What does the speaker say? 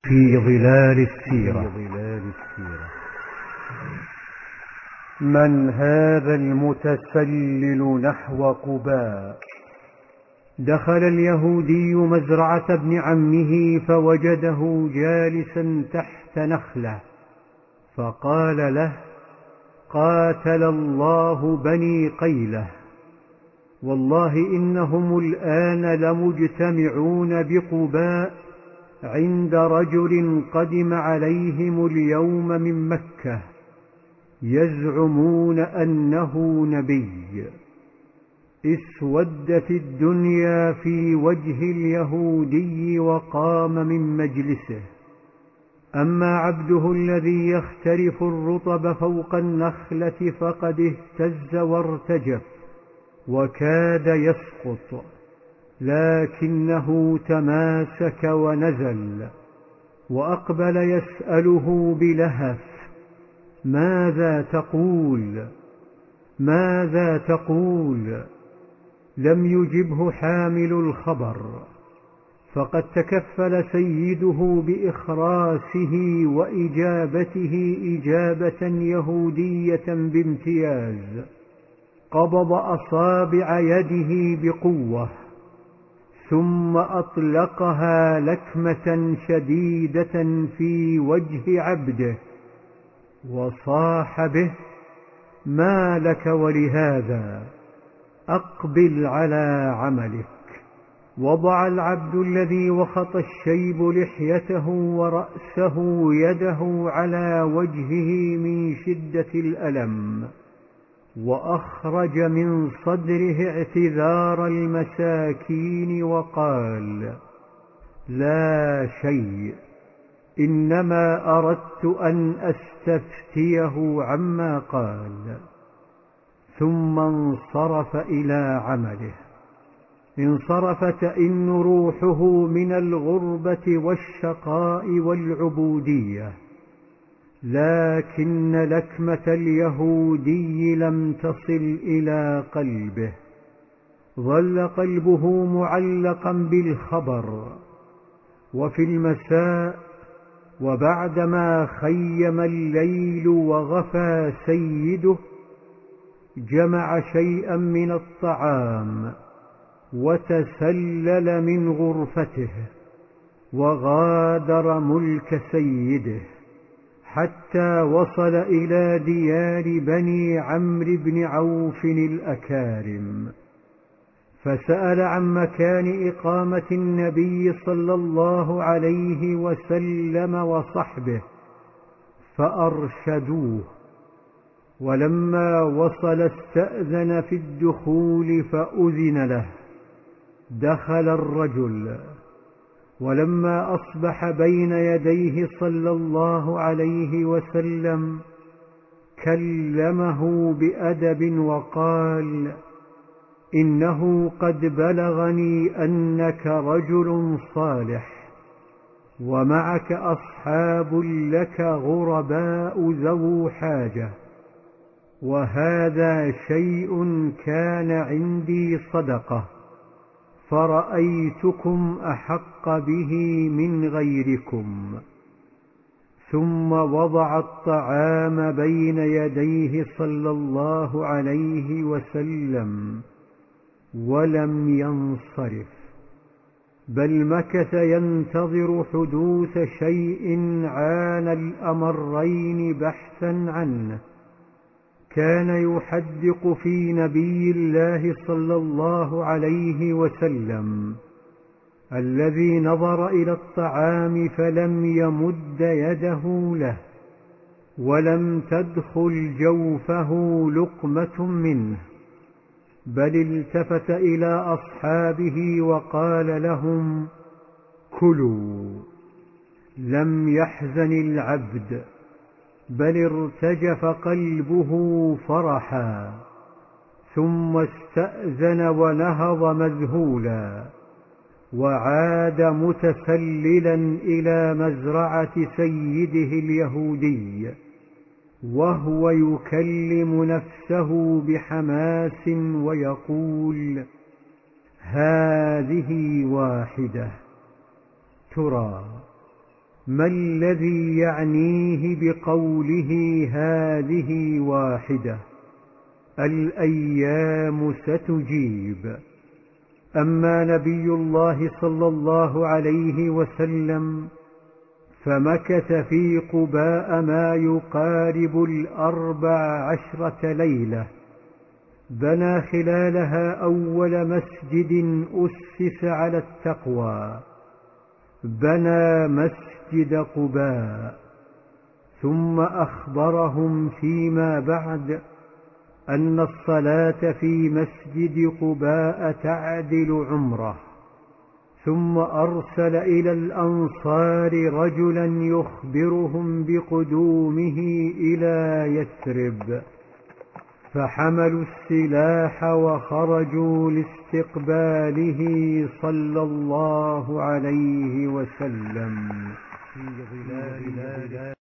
في ظلال السيرة. من هذا المتسلل نحو قباء؟ دخل اليهودي مزرعة ابن عمه فوجده جالسا تحت نخلة، فقال له: قاتل الله بني قيلة، والله إنهم الآن لمجتمعون بقباء عند رجل قدم عليهم اليوم من مكة، يزعمون أنه نبي. اسودت الدنيا في وجه اليهودي وقام من مجلسه. أما عبده الذي يخترف الرطب فوق النخلة فقد اهتز وارتجف وكاد يسقط، لكنه تماسك ونزل وأقبل يسأله بلهف: ماذا تقول؟ ماذا تقول؟ لم يجبه حامل الخبر، فقد تكفل سيده بإخراسه وإجابته إجابة يهودية بامتياز. قبض أصابع يده بقوة ثم أطلقها لكمة شديدة في وجه عبده وصاح به: ما لك ولهذا؟ أقبل على عملك. وضع العبد الذي وخط الشيب لحيته ورأسه يده على وجهه من شدة الألم، وأخرج من صدره اعتذار المساكين وقال: لا شيء، إنما أردت أن أستفتيه عما قال. ثم انصرف إلى عمله. انصرف تئن روحه من الغربة والشقاء والعبودية، لكن لكمة اليهودي لم تصل إلى قلبه. ظل قلبه معلقا بالخبر. وفي المساء وبعدما خيم الليل وغفى سيده، جمع شيئا من الطعام وتسلل من غرفته وغادر ملك سيده، حتى وصل إلى ديار بني عمرو بن عوف الأكارم، فسأل عن مكان إقامة النبي صلى الله عليه وسلم وصحبه فأرشدوه. ولما وصل استأذن في الدخول فأذن له. دخل الرجل، ولما أصبح بين يديه صلى الله عليه وسلم كلمه بأدب وقال: إنه قد بلغني أنك رجل صالح، ومعك أصحاب لك غرباء ذو حاجة، وهذا شيء كان عندي صدقة، فرأيتكم أحق به من غيركم. ثم وضع الطعام بين يديه صلى الله عليه وسلم ولم ينصرف، بل مكث ينتظر حدوث شيء عانى الأمرين بحثا عنه. كان يحدق في نبي الله صلى الله عليه وسلم، الذي نظر إلى الطعام فلم يمد يده له، ولم تدخل جوفه لقمة منه، بل التفت إلى أصحابه وقال لهم: كلوا. لم يحزن العبد، بل ارتجف قلبه فرحا، ثم استأذن ونهض مذهولا، وعاد متسللا إلى مزرعة سيده اليهودي، وهو يكلم نفسه بحماس ويقول: هذه واحدة، ترى ما الذي يعنيه بقوله هذه واحدة؟ الأيام ستجيب. أما نبي الله صلى الله عليه وسلم فمكث في قباء ما يقارب 14 ليلة، بنى خلالها أول مسجد أسس على التقوى، بنى مسجد قباء. ثم أخبرهم فيما بعد أن الصلاة في مسجد قباء تعدل عمره. ثم أرسل إلى الأنصار رجلا يخبرهم بقدومه إلى يثرب، فحملوا السلاح وخرجوا لاستقباله صلى الله عليه وسلم في ظلال